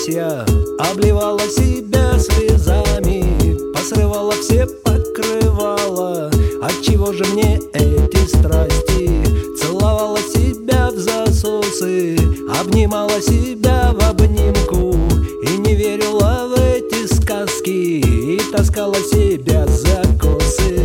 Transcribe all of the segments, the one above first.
Настасья обливала себя слезами, посрывала все покрывала. Отчего же мне эти страсти? Целовала себя в засосы, обнимала себя в обнимку, и не верила в эти сказки, и таскала себя за косы.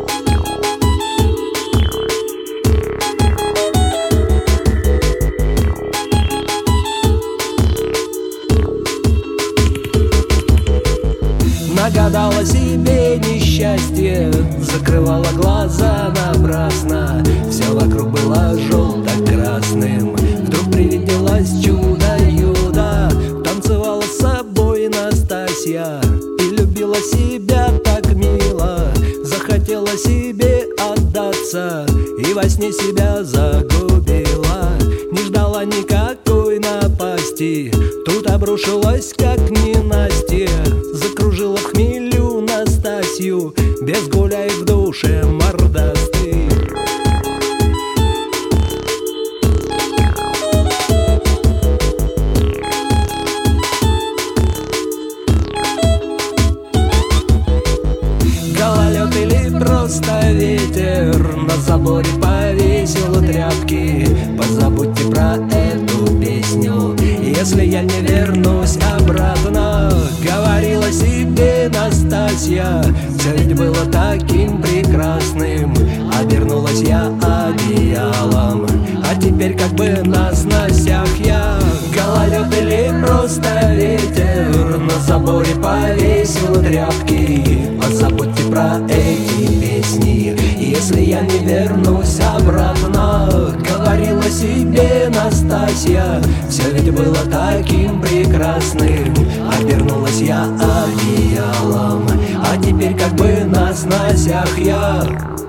Нагадала себе несчастье, закрывала глаза напрасно. Все вокруг было желто-красным. Вдруг привиделось чудо-юдо. Танцевала с собой Настасья и любила себя так мило. Захотела себе отдаться и во сне себя загубила. Не ждала никакой напасти, тут обрушилась как ненастье. Закружила в хмелю Настасью, без гуляй в душе мордастый. Гололед или просто ветер на заборе повесил тряпки. Позабудьте про эту песню, если я не вернусь обратно. Говорила себе Настасья, все ведь было таким прекрасным. Обернулась я одеялом, а теперь как бы на сносях я. Гололед или просто ветер на заборе повесил тряпки. Позабудьте про эти песни, если я не вернусь обратно. Говорила себе Настасья, все ведь было таким прекрасным. Обернулась я одеялом, а теперь как бы на сносях я.